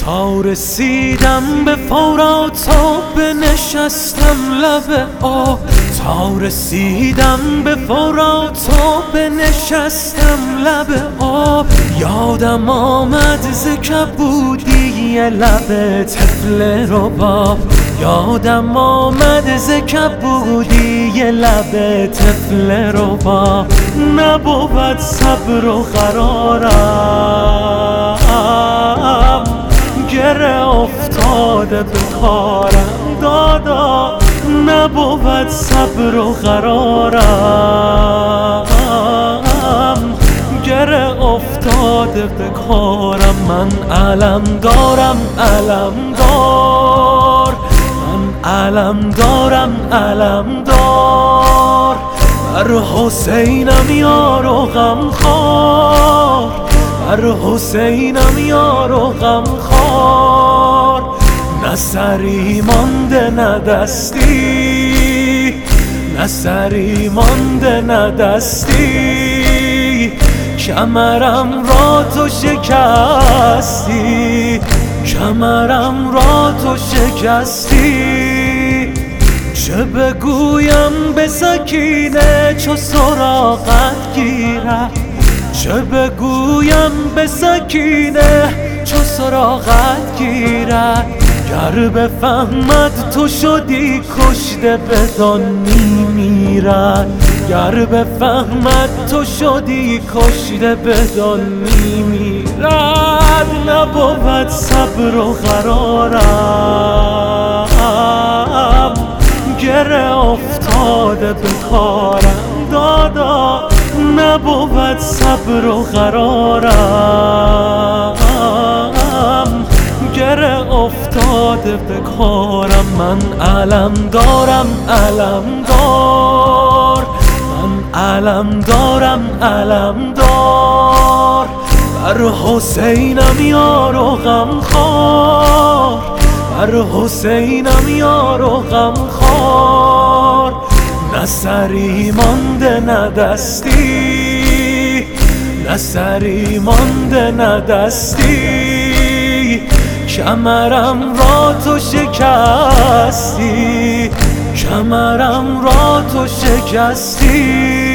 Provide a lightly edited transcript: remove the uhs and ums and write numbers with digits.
تا رسیدم به فرات و بنشستم لب آب، تا رسیدم به فرات و بنشستم لب آب. یادم آمد ز کبودی لب طفل رباب، یادم آمد ز کبودی لب طفل رباب. نبود صبر و قرارم، گره افتاده به کارم دادا. نبود صبر و قرارم، گره افتاده به کارم. من علم دارم علم دار، من علم دارم علم دار. بر حسینم یار و غمخوار، بر حسینم یار و غمخوار. نه سری مانده نه دستی، نه سری مانده نه دستی. کمرم را تو شکستی، کمرم را تو شکستی. چه بگویم به سکینه چو سراغت گیرد، چه بگویم به سکینه چو سراغت گیرد. گر بفهمد تو شدی کشته بدان میمیرد، گر بفهمد تو شدی کشته بدان میمیرد. نبود صبر و قرارم، گره افتاده به کارم دادا. نبود صبر و قرارم، گره افتاده به کارم. من علم دارم علم دار، من علم دارم علم دار. بر حسینم یار و غمخوار، بر حسینم یار و غمخوار. نه سری مانده نه دستی، نه سری مانده نه دستی. کمرم را تو شکستی، کمرم را تو شکستی.